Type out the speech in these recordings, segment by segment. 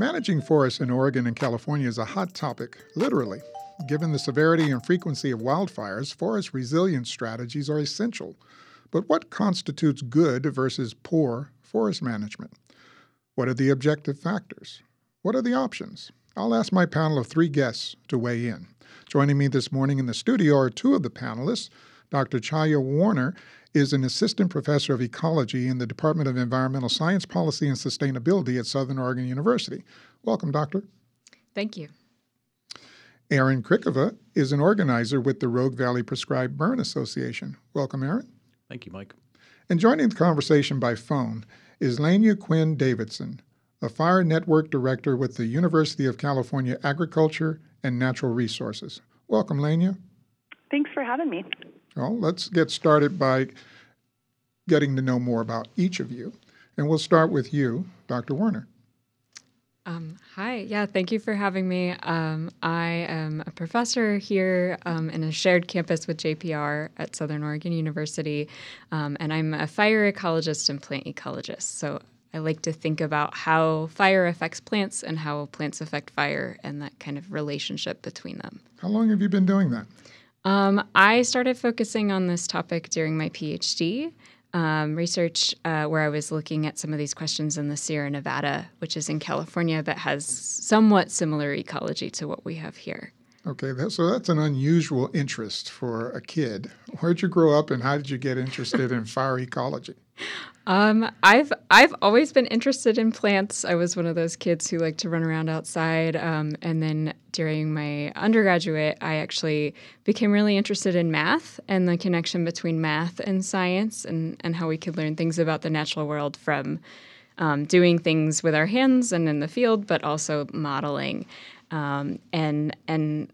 Managing forests in Oregon and California is a hot topic, literally. Given the severity and frequency of wildfires, forest resilience strategies are essential. But what constitutes good versus poor forest management? What are the objective factors? What are the options? I'll ask my panel of three guests to weigh in. Joining me this morning in the studio are two of the panelists. Dr. Chaya Warner is an assistant professor of ecology in the Department of Environmental Science, Policy, and Sustainability at Southern Oregon University. Welcome, Doctor. Thank you. Aaron Krikova is an organizer with the Rogue Valley Prescribed Burn Association. Welcome, Aaron. Thank you, Mike. And joining the conversation by phone is Lania Quinn Davidson, a fire network director with the University of California Agriculture and Natural Resources. Welcome, Lania. Thanks for having me. Well, let's get started by getting to know more about each of you. And we'll start with you, Dr. Warner. Hi. Yeah, thank you for having me. I am a professor here in a shared campus with JPR at Southern Oregon University, and I'm a fire ecologist and plant ecologist. So I like to think about how fire affects plants and how plants affect fire and that kind of relationship between them. How long have you been doing that? I started focusing on this topic during my PhD research where I was looking at some of these questions in the Sierra Nevada, which is in California, but has somewhat similar ecology to what we have here. Okay, so that's an unusual interest for a kid. Where'd you grow up and how did you get interested in fire ecology? I've always been interested in plants. I was one of those kids who liked to run around outside. And then during my undergraduate, I actually became really interested in math and the connection between math and science and how we could learn things about the natural world from doing things with our hands and in the field, but also modeling. And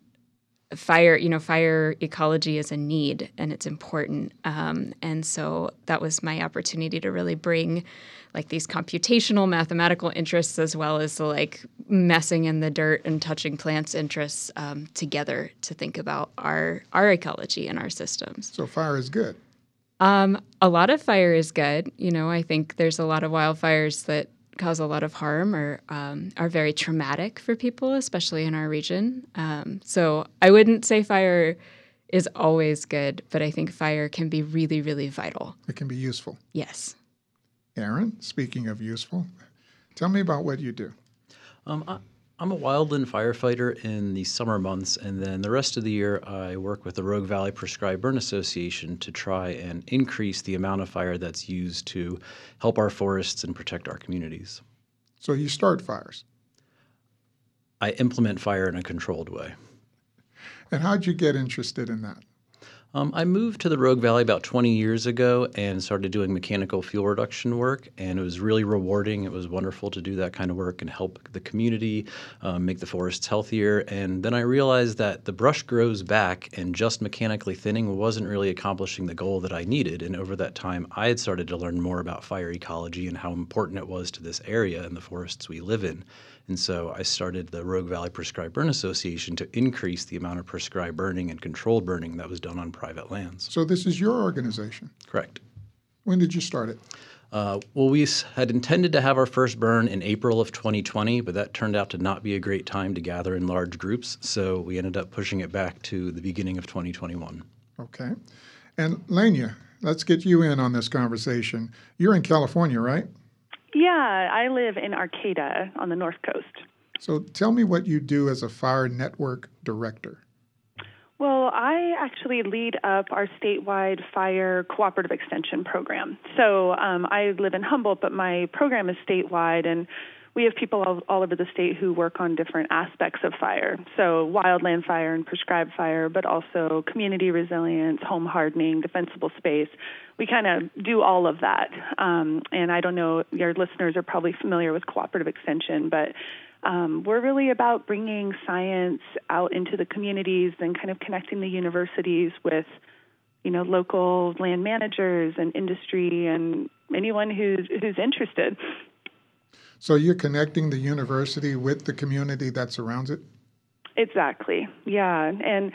fire ecology is a need and it's important. And so that was my opportunity to really bring like these computational mathematical interests as well as the like messing in the dirt and touching plants interests together to think about our ecology and our systems. So fire is good. A lot of fire is good. I think there's a lot of wildfires that cause a lot of harm or are very traumatic for people, especially in our region. So I wouldn't say fire is always good, but I think fire can be really, really vital. It can be useful. Yes. Aaron, speaking of useful, tell me about what you do. I'm a wildland firefighter in the summer months, and then the rest of the year I work with the Rogue Valley Prescribed Burn Association to try and increase the amount of fire that's used to help our forests and protect our communities. So you start fires? I implement fire in a controlled way. And how'd you get interested in that? I moved to the Rogue Valley about 20 years ago and started doing mechanical fuel reduction work, and it was really rewarding. It was wonderful to do that kind of work and help the community, make the forests healthier. And then I realized that the brush grows back, and just mechanically thinning wasn't really accomplishing the goal that I needed. And over that time, I had started to learn more about fire ecology and how important it was to this area and the forests we live in. And so I started the Rogue Valley Prescribed Burn Association to increase the amount of prescribed burning and controlled burning that was done on private lands. So this is your organization? Correct. When did you start it? We had intended to have our first burn in April of 2020, but that turned out to not be a great time to gather in large groups, so we ended up pushing it back to the beginning of 2021. Okay. And Lania, let's get you in on this conversation. You're in California, right? Yeah, I live in Arcata on the North Coast. So tell me what you do as a fire network director. Well, I actually lead up our statewide fire cooperative extension program. So I live in Humboldt, but my program is statewide, and we have people all over the state who work on different aspects of fire. So wildland fire and prescribed fire, but also community resilience, home hardening, defensible space. We kind of do all of that. And I don't know, your listeners are probably familiar with cooperative extension, but we're really about bringing science out into the communities and kind of connecting the universities with, local land managers and industry and anyone who's interested. So you're connecting the university with the community that surrounds it? Exactly. Yeah. And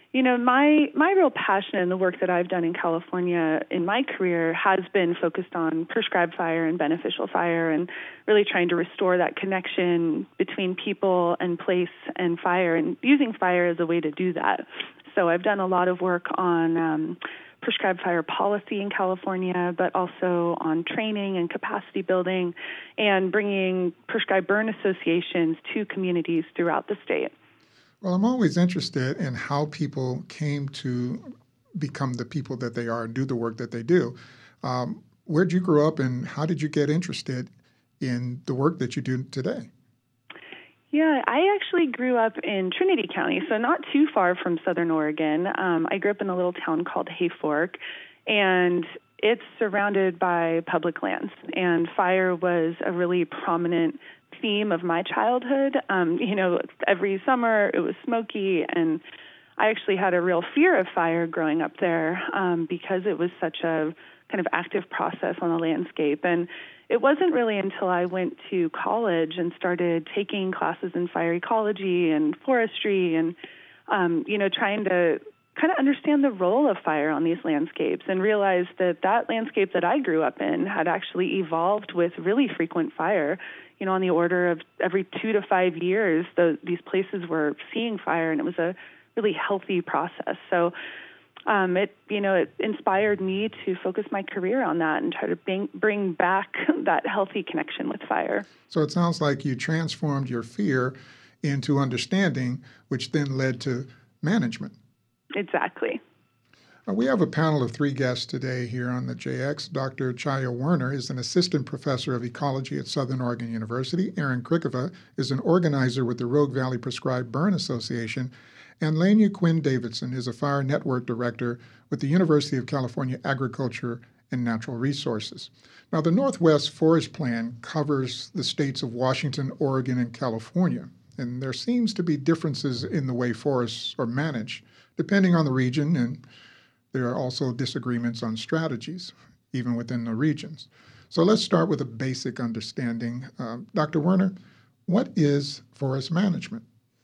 My real passion in the work that I've done in California in my career has been focused on prescribed fire and beneficial fire, and really trying to restore that connection between people and place and fire, and using fire as a way to do that. So I've done a lot of work on prescribed fire policy in California, but also on training and capacity building and bringing prescribed burn associations to communities throughout the state. Well, I'm always interested in how people came to become the people that they are and do the work that they do. Where'd you grow up, and how did you get interested in the work that you do today? Yeah, I actually grew up in Trinity County, so not too far from Southern Oregon. I grew up in a little town called Hayfork, and it's surrounded by public lands, and fire was a really prominent theme of my childhood. Every summer it was smoky, and I actually had a real fear of fire growing up there because it was such a kind of active process on the landscape. And it wasn't really until I went to college and started taking classes in fire ecology and forestry and, trying to kind of understand the role of fire on these landscapes, and realized that landscape that I grew up in had actually evolved with really frequent fire. On the order of every 2 to 5 years, these places were seeing fire, and it was a really healthy process. So it inspired me to focus my career on that and try to bring back that healthy connection with fire. So it sounds like you transformed your fear into understanding, which then led to management. Exactly. We have a panel of 3 guests today here on the JX. Dr. Chaya Werner is an assistant professor of ecology at Southern Oregon University. Aaron Krikova is an organizer with the Rogue Valley Prescribed Burn Association. And Lania Quinn Davidson is a fire network director with the University of California Agriculture and Natural Resources. Now, the Northwest Forest Plan covers the states of Washington, Oregon, and California. And there seems to be differences in the way forests are managed, depending on the region, and there are also disagreements on strategies, even within the regions. So let's start with a basic understanding. Dr. Werner, what is forest management?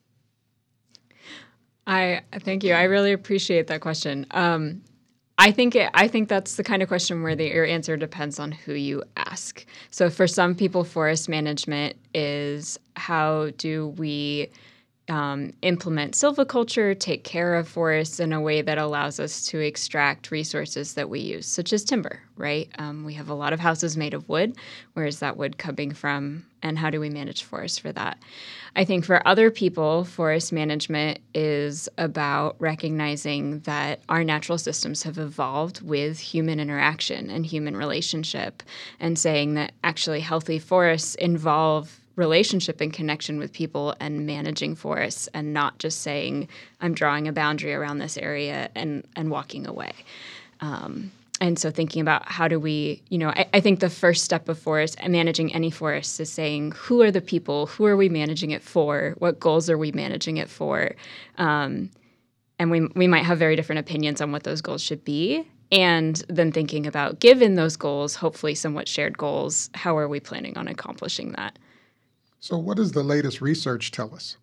Thank you. I really appreciate that question. I think that's the kind of question where your answer depends on who you ask. So for some people, forest management is how do we implement silviculture, take care of forests in a way that allows us to extract resources that we use, such as timber, right? We have a lot of houses made of wood. Where is that wood coming from, and how do we manage forests for that? I think for other people, forest management is about recognizing that our natural systems have evolved with human interaction and human relationship, and saying that actually healthy forests involve relationship and connection with people and managing forests, and not just saying, I'm drawing a boundary around this area and walking away. And so thinking about how do we, I think the first step of forest and managing any forest is saying, who are the people? Who are we managing it for? What goals are we managing it for? And we might have very different opinions on what those goals should be. And then thinking about, given those goals, hopefully somewhat shared goals, how are we planning on accomplishing that? So what does the latest research tell us?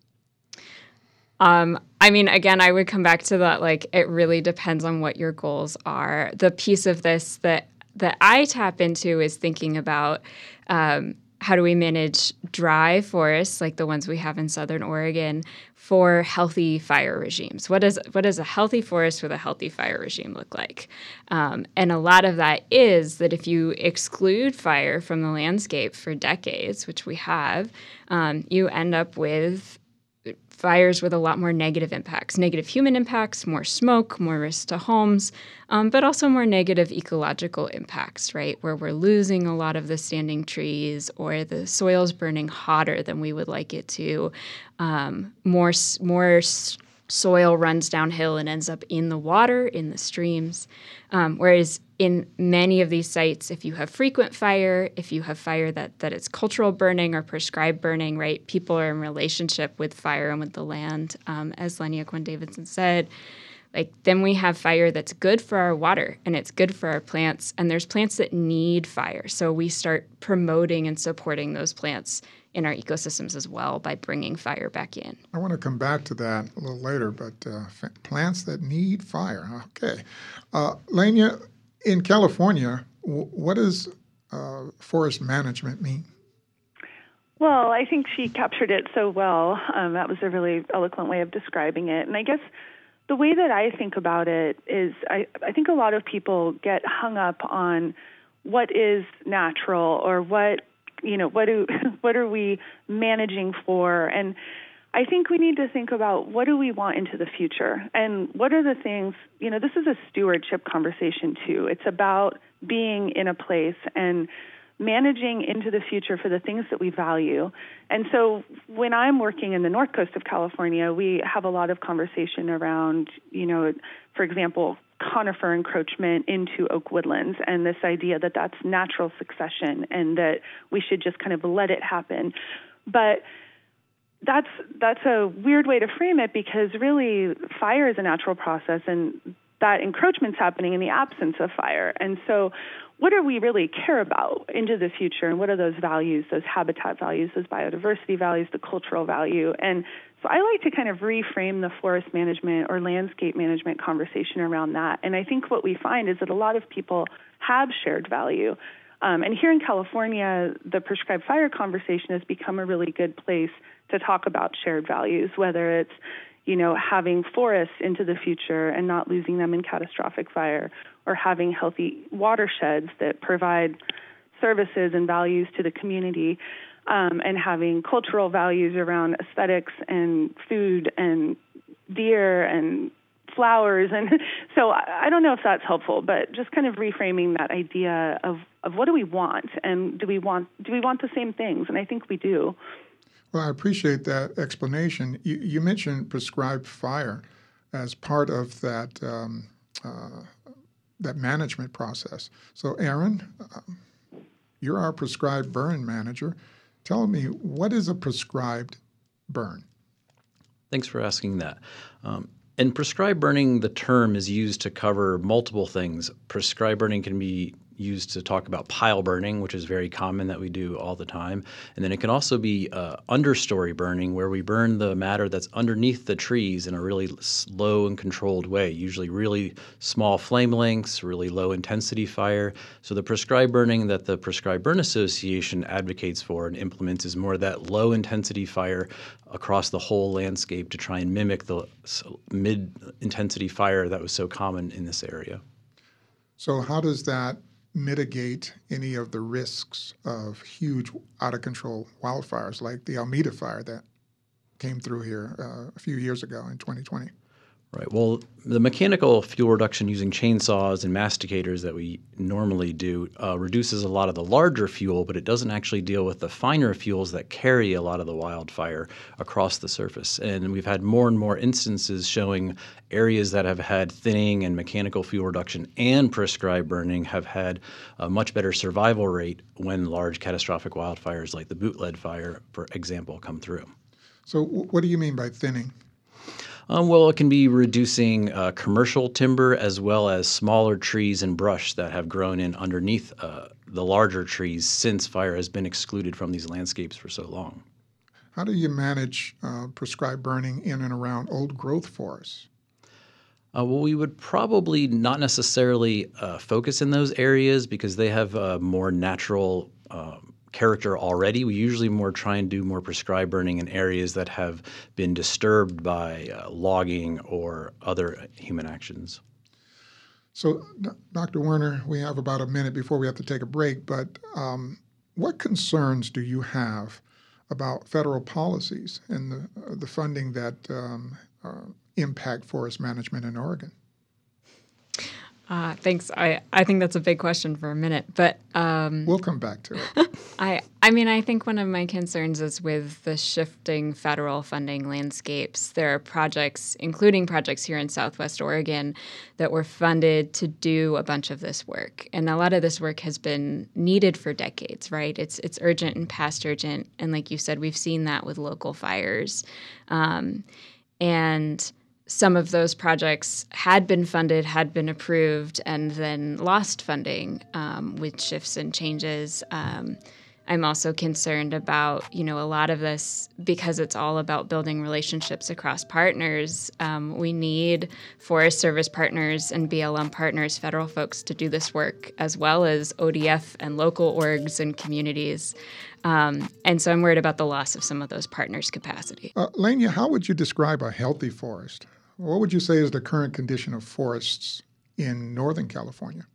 Again, I would come back to that, it really depends on what your goals are. The piece of this that I tap into is thinking about how do we manage dry forests, like the ones we have in Southern Oregon, for healthy fire regimes. What does a healthy forest with a healthy fire regime look like? And a lot of that is that if you exclude fire from the landscape for decades, which we have, you end up with fires with a lot more negative impacts, negative human impacts, more smoke, more risk to homes, but also more negative ecological impacts, right? Where we're losing a lot of the standing trees, or the soil's burning hotter than we would like it to. More soil runs downhill and ends up in the water, in the streams. Whereas in many of these sites, if you have frequent fire, if you have fire that is cultural burning or prescribed burning, right, people are in relationship with fire and with the land. As Lania Quinn Davidson said, then we have fire that's good for our water and it's good for our plants. And there's plants that need fire. So we start promoting and supporting those plants in our ecosystems as well by bringing fire back in. I want to come back to that a little later, but plants that need fire. Okay. Lenya, in California, what does forest management mean? Well, I think she captured it so well. That was a really eloquent way of describing it. And I guess the way that I think about it is I think a lot of people get hung up on what is natural or what are we managing for? And I think we need to think about what do we want into the future and what are the things, this is a stewardship conversation too. It's about being in a place and managing into the future for the things that we value. And so when I'm working in the North Coast of California, we have a lot of conversation around, for example, conifer encroachment into oak woodlands and this idea that that's natural succession and that we should just kind of let it happen. But that's a weird way to frame it because really fire is a natural process and that encroachment's happening in the absence of fire. And so what do we really care about into the future, and what are those values, those habitat values, those biodiversity values, the cultural value? And so I like to kind of reframe the forest management or landscape management conversation around that. And I think what we find is that a lot of people have shared value. And here in California, the prescribed fire conversation has become a really good place to talk about shared values, whether it's having forests into the future and not losing them in catastrophic fire, or having healthy watersheds that provide services and values to the community, and having cultural values around aesthetics and food and deer and flowers. And so I don't know if that's helpful, but just kind of reframing that idea of what do we want, and do we want the same things? And I think we do. Well, I appreciate that explanation. You mentioned prescribed fire as part of that that management process. So, Aaron, you're our prescribed burn manager. Tell me, what is a prescribed burn? Thanks for asking that. In prescribed burning, the term is used to cover multiple things. Prescribed burning can be used to talk about pile burning, which is very common that we do all the time. And then it can also be understory burning, where we burn the matter that's underneath the trees in a really slow and controlled way, usually really small flame lengths, really low intensity fire. So the prescribed burning that the Prescribed Burn Association advocates for and implements is more that low intensity fire across the whole landscape to try and mimic the mid-intensity fire that was so common in this area. So how does that mitigate any of the risks of huge, out-of-control wildfires like the Alameda fire that came through here a few years ago in 2020? Right. Well, the mechanical fuel reduction using chainsaws and masticators that we normally do reduces a lot of the larger fuel, but it doesn't actually deal with the finer fuels that carry a lot of the wildfire across the surface. And we've had more and more instances showing areas that have had thinning and mechanical fuel reduction and prescribed burning have had a much better survival rate when large catastrophic wildfires like the Bootlead fire, for example, come through. So what do you mean by thinning? Well, it can be reducing commercial timber as well as smaller trees and brush that have grown in underneath the larger trees since fire has been excluded from these landscapes for so long. How do you manage prescribed burning in and around old growth forests? Well, we would probably not necessarily focus in those areas because they have more natural character already. We usually more try and do more prescribed burning in areas that have been disturbed by logging or other human actions. So, Dr. Werner, we have about a minute before we have to take a break, but what concerns do you have about federal policies and the funding that impact forest management in Oregon? Thanks. I think that's a big question for a minute, but we'll come back to it. I think one of my concerns is with the shifting federal funding landscapes. There are projects, including projects here in Southwest Oregon, that were funded to do a bunch of this work, and a lot of this work has been needed for decades. Right? It's urgent and past urgent, and like you said, we've seen that with local fires, and some of those projects had been funded, had been approved, and then lost funding with shifts and changes. I'm also concerned about, a lot of this, because it's all about building relationships across partners. We need Forest Service partners and BLM partners, federal folks, to do this work, as well as ODF and local orgs and communities. And so I'm worried about the loss of some of those partners' capacity. Lania, how would you describe a healthy forest? What would you say is the current condition of forests in Northern California?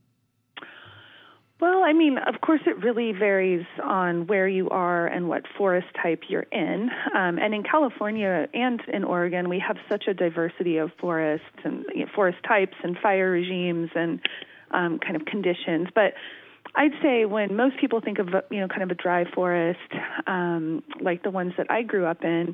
Well, of course, it really varies on where you are and what forest type you're in. And in California and in Oregon, we have such a diversity of forests and forest types and fire regimes and kind of conditions. But I'd say when most people think of, kind of a dry forest, like the ones that I grew up in,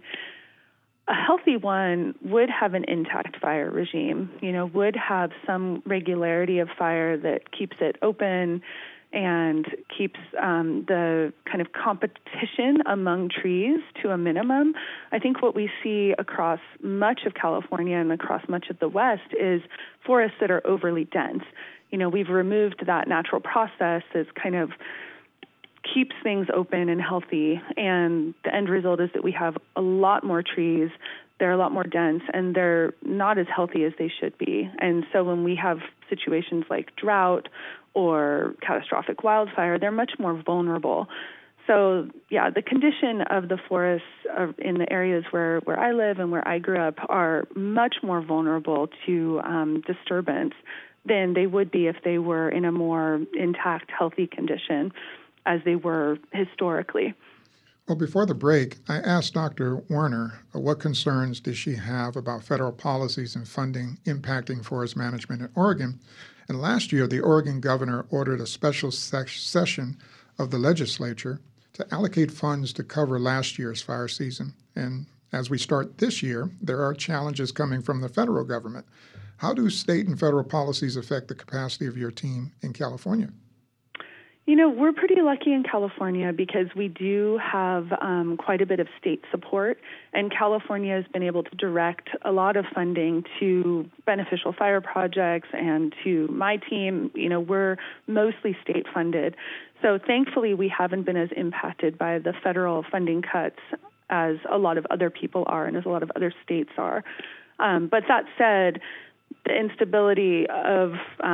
a healthy one would have an intact fire regime, would have some regularity of fire that keeps it open and keeps the kind of competition among trees to a minimum. I think what we see across much of California and across much of the West is forests that are overly dense. We've removed that natural process as kind of keeps things open and healthy, and the end result is that we have a lot more trees, they're a lot more dense, and they're not as healthy as they should be. And so when we have situations like drought or catastrophic wildfire, they're much more vulnerable. So, yeah, the condition of the forests in the areas where I live and where I grew up are much more vulnerable to disturbance than they would be if they were in a more intact, healthy condition as they were historically. Well, before the break, I asked Dr. Werner what concerns does she have about federal policies and funding impacting forest management in Oregon. And last year, the Oregon governor ordered a special session of the legislature to allocate funds to cover last year's fire season. And as we start this year, there are challenges coming from the federal government. How do state and federal policies affect the capacity of your team in California? We're pretty lucky in California because we do have quite a bit of state support, and California has been able to direct a lot of funding to beneficial fire projects and to my team. We're mostly state funded. So thankfully, we haven't been as impacted by the federal funding cuts as a lot of other people are and as a lot of other states are. But that said, the instability of,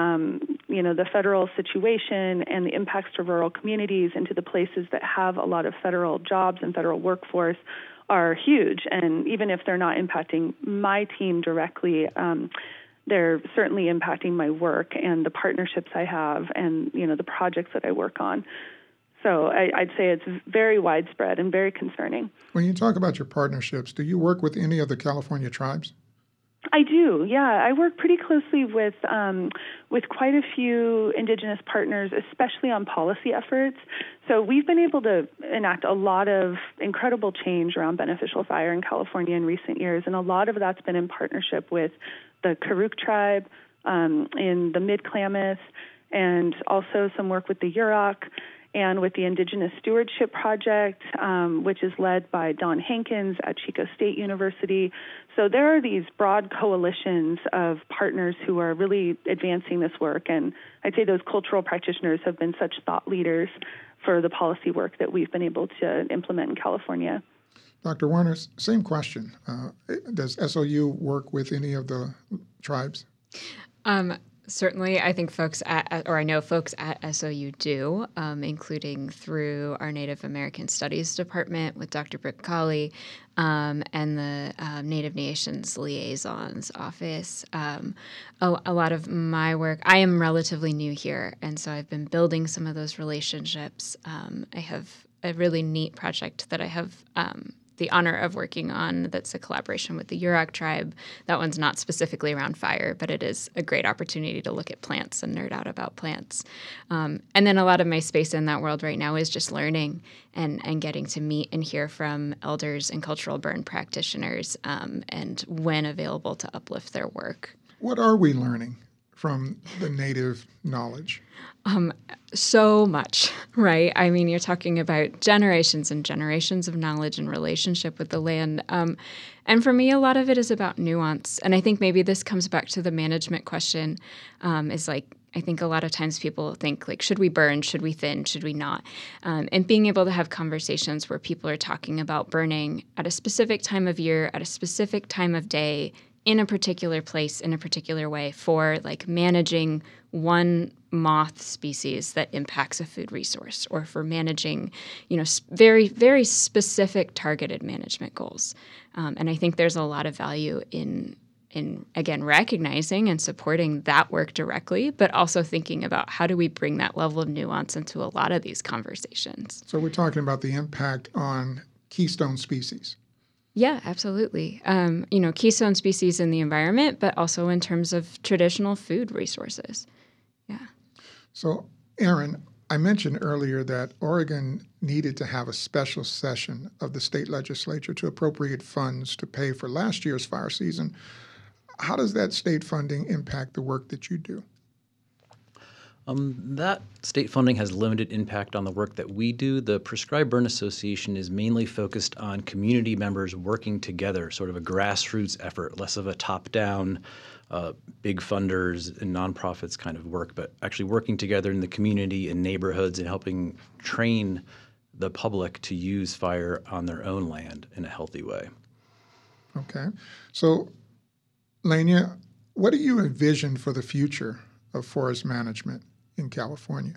the federal situation and the impacts to rural communities and to the places that have a lot of federal jobs and federal workforce are huge. And even if they're not impacting my team directly, they're certainly impacting my work and the partnerships I have and, the projects that I work on. So I'd say it's very widespread and very concerning. When you talk about your partnerships, do you work with any of the California tribes? I do, yeah. I work pretty closely with quite a few Indigenous partners, especially on policy efforts. So we've been able to enact a lot of incredible change around beneficial fire in California in recent years, and a lot of that's been in partnership with the Karuk tribe in the Mid-Klamath, and also some work with the Yurok and with the Indigenous Stewardship Project, which is led by Don Hankins at Chico State University. So there are these broad coalitions of partners who are really advancing this work, and I'd say those cultural practitioners have been such thought leaders for the policy work that we've been able to implement in California. Dr. Werner, same question. Does SOU work with any of the tribes? Certainly, I think I know folks at SOU do, including through our Native American Studies Department with Dr. Brick Colley and the Native Nations Liaisons Office. A lot of my work, I am relatively new here, and so I've been building some of those relationships. I have a really neat project that I have the honor of working on that's a collaboration with the Yurok tribe. That one's not specifically around fire, but it is a great opportunity to look at plants and nerd out about plants. And then a lot of my space in that world right now is just learning and getting to meet and hear from elders and cultural burn practitioners and when available to uplift their work. What are we learning from the native knowledge? So much, right? I mean, you're talking about generations and generations of knowledge and relationship with the land. And for me, a lot of it is about nuance. And I think maybe this comes back to the management question, is like, I think a lot of times people think, like, should we burn? Should we thin? Should we not? And being able to have conversations where people are talking about burning at a specific time of year, at a specific time of day, in a particular place, in a particular way, for like managing one moth species that impacts a food resource, or for managing, very, very specific targeted management goals. And I think there's a lot of value in again, recognizing and supporting that work directly, but also thinking about how do we bring that level of nuance into a lot of these conversations. So we're talking about the impact on keystone species. Yeah, absolutely. Keystone species in the environment, but also in terms of traditional food resources. Yeah. So, Erin, I mentioned earlier that Oregon needed to have a special session of the state legislature to appropriate funds to pay for last year's fire season. How does that state funding impact the work that you do? That state funding has limited impact on the work that we do. The Prescribed Burn Association is mainly focused on community members working together, sort of a grassroots effort, less of a top-down, big funders and nonprofits kind of work, but actually working together in the community and neighborhoods and helping train the public to use fire on their own land in a healthy way. Okay. So, Lania, what do you envision for the future of forest management in California?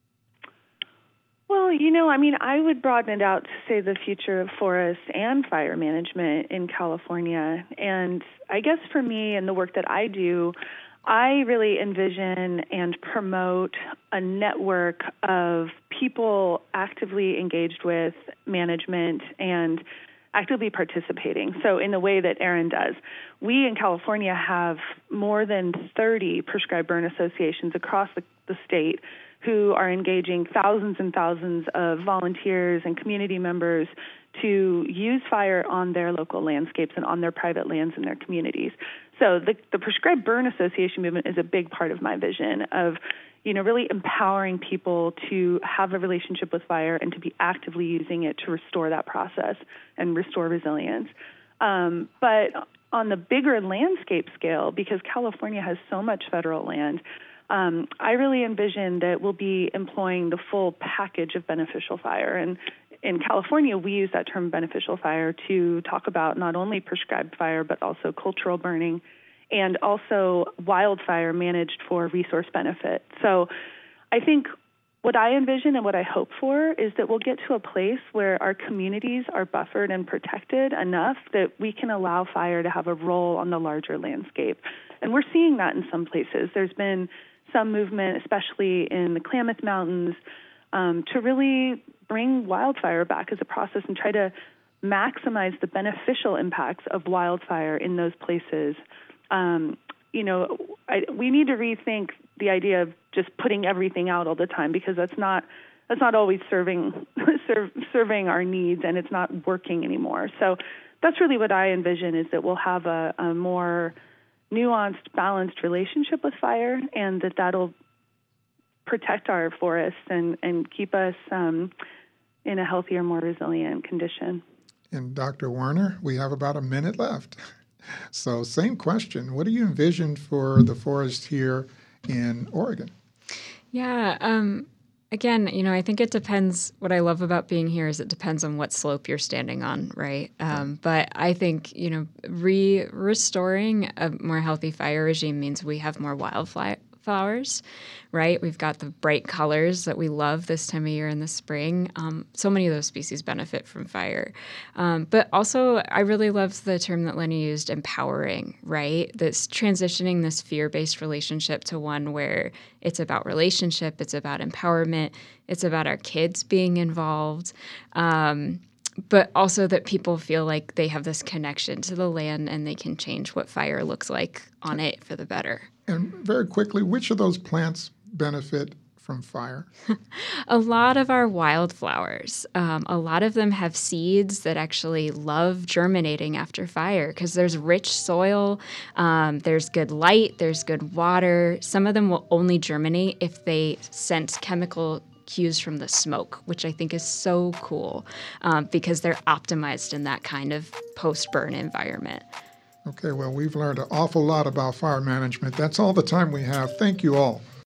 Well, I would broaden it out to say the future of forest and fire management in California. And I guess for me and the work that I do, I really envision and promote a network of people actively engaged with management and actively participating. So in the way that Erin does, we in California have more than 30 prescribed burn associations across the state who are engaging thousands and thousands of volunteers and community members to use fire on their local landscapes and on their private lands in their communities. So the Prescribed Burn Association movement is a big part of my vision of, really empowering people to have a relationship with fire and to be actively using it to restore that process and restore resilience. But on the bigger landscape scale, because California has so much federal land, I really envision that we'll be employing the full package of beneficial fire. And in California, we use that term beneficial fire to talk about not only prescribed fire, but also cultural burning and also wildfire managed for resource benefit. So I think what I envision and what I hope for is that we'll get to a place where our communities are buffered and protected enough that we can allow fire to have a role on the larger landscape. And we're seeing that in some places. There's been some movement, especially in the Klamath Mountains, to really bring wildfire back as a process and try to maximize the beneficial impacts of wildfire in those places. We need to rethink the idea of just putting everything out all the time, because that's not always serving our needs, and it's not working anymore. So that's really what I envision, is that we'll have a more nuanced, balanced relationship with fire, and that'll protect our forests and keep us in a healthier, more resilient condition. And Dr. Werner, we have about a minute left. So same question. What do you envision for the forest here in Oregon? Yeah. Again, I think it depends. What I love about being here is it depends on what slope you're standing on, right? But I think, restoring a more healthy fire regime means we have more wildflowers, right? We've got the bright colors that we love this time of year in the spring. So many of those species benefit from fire. But also, I really love the term that Lenny used, empowering, right? That's transitioning this fear-based relationship to one where it's about relationship, it's about empowerment, it's about our kids being involved. But also that people feel like they have this connection to the land and they can change what fire looks like on it for the better. And very quickly, which of those plants benefit from fire? A lot of our wildflowers, a lot of them have seeds that actually love germinating after fire because there's rich soil, there's good light, there's good water. Some of them will only germinate if they sense chemical cues from the smoke, which I think is so cool because they're optimized in that kind of post-burn environment. Okay, well, we've learned an awful lot about fire management. That's all the time we have. Thank you all.